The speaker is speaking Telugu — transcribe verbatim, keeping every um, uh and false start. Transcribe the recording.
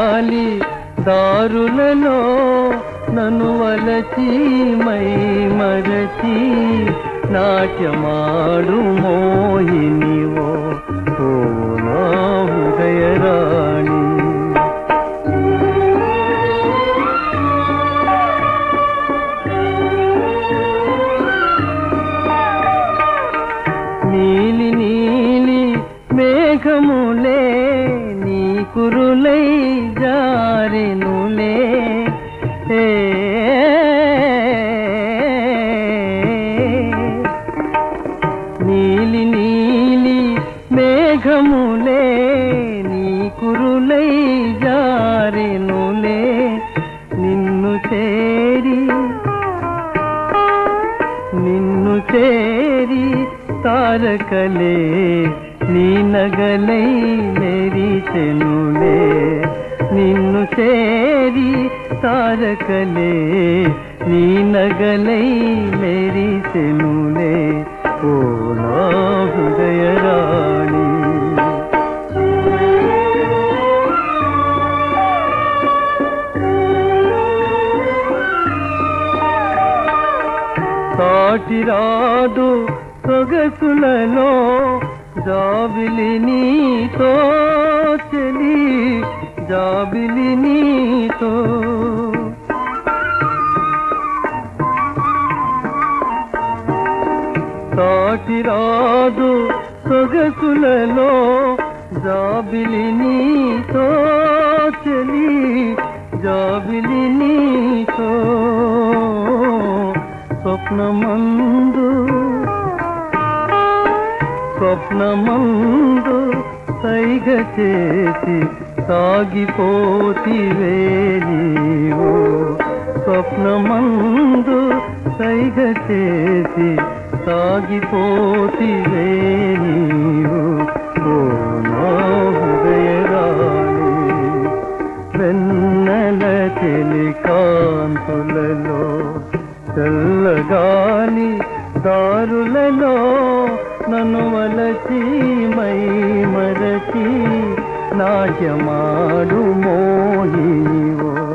గాలి దారులలో నన్ను వలచి మై మరచి నాట్యమాడు మోహినివో ఓ నా హృదయరాణి. నీలి నీలి మేఘములే నీ కురులై జారెనులే నీలి నీలి మేఘములే నీ కురులై జారెనులే నిన్ను చేరి నిన్ను చేరి తారకలే నీ నగలై మెరిసెనులే నిన్ను చేరి తారకలే నీ నగలై మెరిసెనులే ఓ నా హృదయరాణి. సాటిరాదు సొగసులలో జాబిలి నీతో చెలి జాబిలి నీతో సాటిరాదు సొగసులలో జాబిలి నీతో చెలి జాబిలి నీతో స్వప్నమందు స్వప్నమందు సైగ చేసి సాగిపోతివే నీవు స్వప్నమందు సైగ చేసి సాగిపోతివే నీవు ఓ నా హృదయరాణి. వెన్నెల చెలి కాంతులలో చల్లగాలి దారులలో నన్ను వలచి మై మరచి నాట్యమాడు మోహినివో